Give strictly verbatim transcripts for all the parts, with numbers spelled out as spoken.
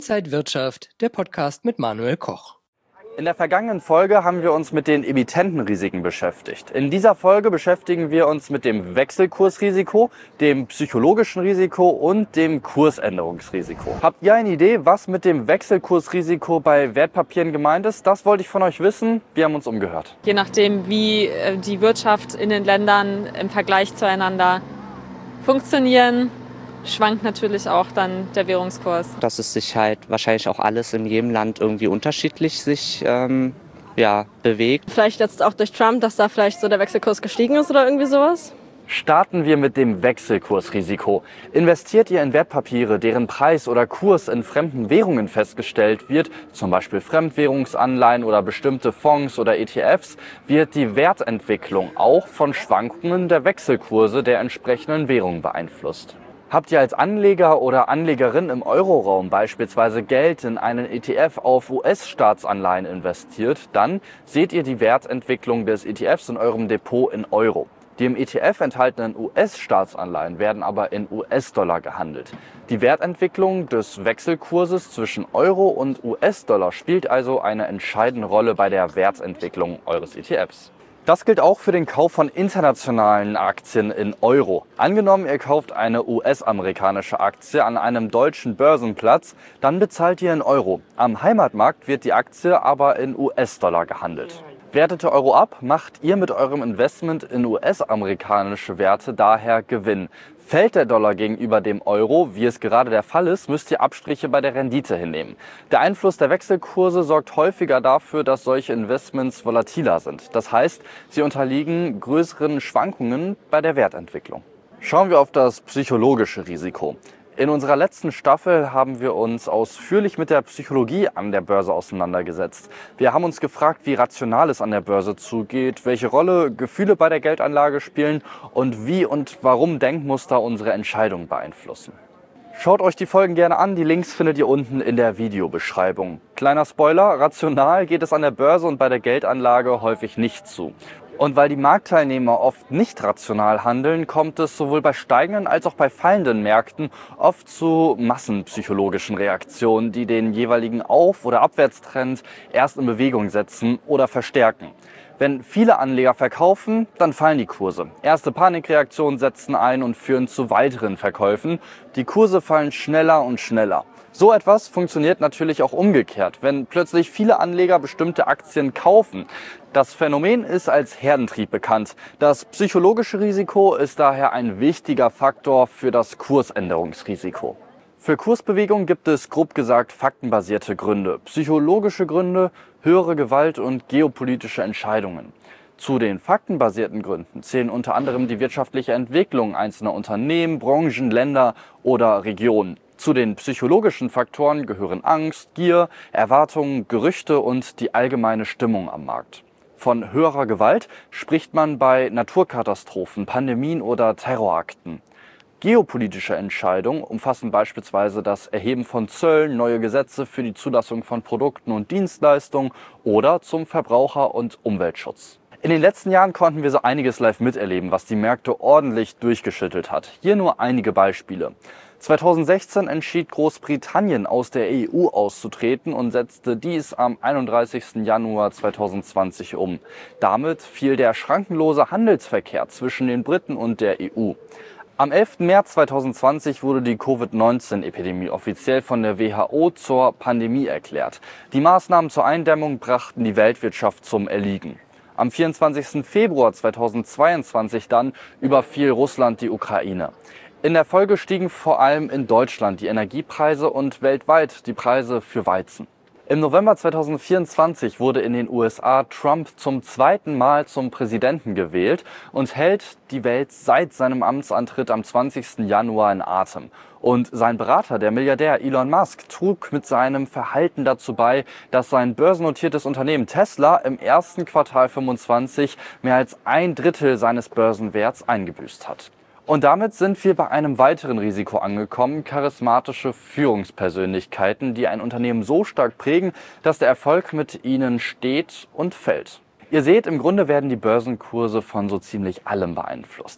Inside Wirtschaft, der Podcast mit Manuel Koch. In der vergangenen Folge haben wir uns mit den Emittentenrisiken beschäftigt. In dieser Folge beschäftigen wir uns mit dem Wechselkursrisiko, dem psychologischen Risiko und dem Kursänderungsrisiko. Habt ihr eine Idee, was mit dem Wechselkursrisiko bei Wertpapieren gemeint ist? Das wollte ich von euch wissen. Wir haben uns umgehört. Je nachdem, wie die Wirtschaft in den Ländern im Vergleich zueinander funktionieren, schwankt natürlich auch dann der Währungskurs. Dass es sich halt wahrscheinlich auch alles in jedem Land irgendwie unterschiedlich sich ähm, ja, bewegt. Vielleicht jetzt auch durch Trump, dass da vielleicht so der Wechselkurs gestiegen ist oder irgendwie sowas? Starten wir mit dem Wechselkursrisiko. Investiert ihr in Wertpapiere, deren Preis oder Kurs in fremden Währungen festgestellt wird, zum Beispiel Fremdwährungsanleihen oder bestimmte Fonds oder E T Fs, wird die Wertentwicklung auch von Schwankungen der Wechselkurse der entsprechenden Währung beeinflusst. Habt ihr als Anleger oder Anlegerin im Euroraum beispielsweise Geld in einen E T F auf U S-Staatsanleihen investiert, dann seht ihr die Wertentwicklung des E T Fs in eurem Depot in Euro. Die im E T F enthaltenen U S-Staatsanleihen werden aber in U S-Dollar gehandelt. Die Wertentwicklung des Wechselkurses zwischen Euro und U S-Dollar spielt also eine entscheidende Rolle bei der Wertentwicklung eures E T Fs. Das gilt auch für den Kauf von internationalen Aktien in Euro. Angenommen, ihr kauft eine U S-amerikanische Aktie an einem deutschen Börsenplatz, dann bezahlt ihr in Euro. Am Heimatmarkt wird die Aktie aber in U S-Dollar gehandelt. Wertet ihr Euro ab, macht ihr mit eurem Investment in U S-amerikanische Werte daher Gewinn. Fällt der Dollar gegenüber dem Euro, wie es gerade der Fall ist, müsst ihr Abstriche bei der Rendite hinnehmen. Der Einfluss der Wechselkurse sorgt häufiger dafür, dass solche Investments volatiler sind. Das heißt, sie unterliegen größeren Schwankungen bei der Wertentwicklung. Schauen wir auf das psychologische Risiko. In unserer letzten Staffel haben wir uns ausführlich mit der Psychologie an der Börse auseinandergesetzt. Wir haben uns gefragt, wie rational es an der Börse zugeht, welche Rolle Gefühle bei der Geldanlage spielen und wie und warum Denkmuster unsere Entscheidungen beeinflussen. Schaut euch die Folgen gerne an, die Links findet ihr unten in der Videobeschreibung. Kleiner Spoiler, rational geht es an der Börse und bei der Geldanlage häufig nicht zu. Und weil die Marktteilnehmer oft nicht rational handeln, kommt es sowohl bei steigenden als auch bei fallenden Märkten oft zu massenpsychologischen Reaktionen, die den jeweiligen Auf- oder Abwärtstrend erst in Bewegung setzen oder verstärken. Wenn viele Anleger verkaufen, dann fallen die Kurse. Erste Panikreaktionen setzen ein und führen zu weiteren Verkäufen. Die Kurse fallen schneller und schneller. So etwas funktioniert natürlich auch umgekehrt, wenn plötzlich viele Anleger bestimmte Aktien kaufen. Das Phänomen ist als Herdentrieb bekannt. Das psychologische Risiko ist daher ein wichtiger Faktor für das Kursänderungsrisiko. Für Kursbewegungen gibt es grob gesagt faktenbasierte Gründe, psychologische Gründe, höhere Gewalt und geopolitische Entscheidungen. Zu den faktenbasierten Gründen zählen unter anderem die wirtschaftliche Entwicklung einzelner Unternehmen, Branchen, Länder oder Regionen. Zu den psychologischen Faktoren gehören Angst, Gier, Erwartungen, Gerüchte und die allgemeine Stimmung am Markt. Von höherer Gewalt spricht man bei Naturkatastrophen, Pandemien oder Terrorakten. Geopolitische Entscheidungen umfassen beispielsweise das Erheben von Zöllen, neue Gesetze für die Zulassung von Produkten und Dienstleistungen oder zum Verbraucher- und Umweltschutz. In den letzten Jahren konnten wir so einiges live miterleben, was die Märkte ordentlich durchgeschüttelt hat. Hier nur einige Beispiele. zweitausendsechzehn entschied Großbritannien aus der E U auszutreten und setzte dies am einunddreißigsten Januar zweitausendzwanzig um. Damit fiel der schrankenlose Handelsverkehr zwischen den Briten und der E U. Am elften März zweitausendzwanzig wurde die Covid neunzehn Epidemie offiziell von der W H O zur Pandemie erklärt. Die Maßnahmen zur Eindämmung brachten die Weltwirtschaft zum Erliegen. Am vierundzwanzigsten Februar zweitausendzweiundzwanzig dann überfiel Russland die Ukraine. In der Folge stiegen vor allem in Deutschland die Energiepreise und weltweit die Preise für Weizen. Im November zweitausendvierundzwanzig wurde in den U S A Trump zum zweiten Mal zum Präsidenten gewählt und hält die Welt seit seinem Amtsantritt am zwanzigsten Januar in Atem. Und sein Berater, der Milliardär Elon Musk, trug mit seinem Verhalten dazu bei, dass sein börsennotiertes Unternehmen Tesla im ersten Quartal fünfundzwanzig mehr als ein Drittel seines Börsenwerts eingebüßt hat. Und damit sind wir bei einem weiteren Risiko angekommen, charismatische Führungspersönlichkeiten, die ein Unternehmen so stark prägen, dass der Erfolg mit ihnen steht und fällt. Ihr seht, im Grunde werden die Börsenkurse von so ziemlich allem beeinflusst.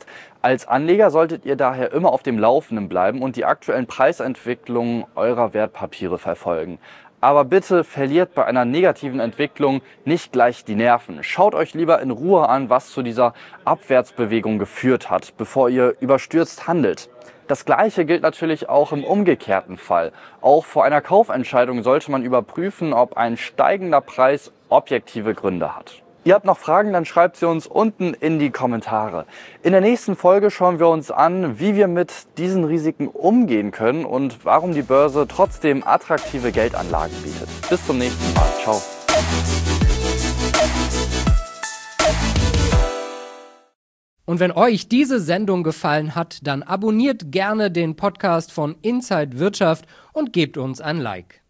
Als Anleger solltet ihr daher immer auf dem Laufenden bleiben und die aktuellen Preisentwicklungen eurer Wertpapiere verfolgen. Aber bitte verliert bei einer negativen Entwicklung nicht gleich die Nerven. Schaut euch lieber in Ruhe an, was zu dieser Abwärtsbewegung geführt hat, bevor ihr überstürzt handelt. Das Gleiche gilt natürlich auch im umgekehrten Fall. Auch vor einer Kaufentscheidung sollte man überprüfen, ob ein steigender Preis objektive Gründe hat. Ihr habt noch Fragen, dann schreibt sie uns unten in die Kommentare. In der nächsten Folge schauen wir uns an, wie wir mit diesen Risiken umgehen können und warum die Börse trotzdem attraktive Geldanlagen bietet. Bis zum nächsten Mal. Ciao. Und wenn euch diese Sendung gefallen hat, dann abonniert gerne den Podcast von Inside Wirtschaft und gebt uns ein Like.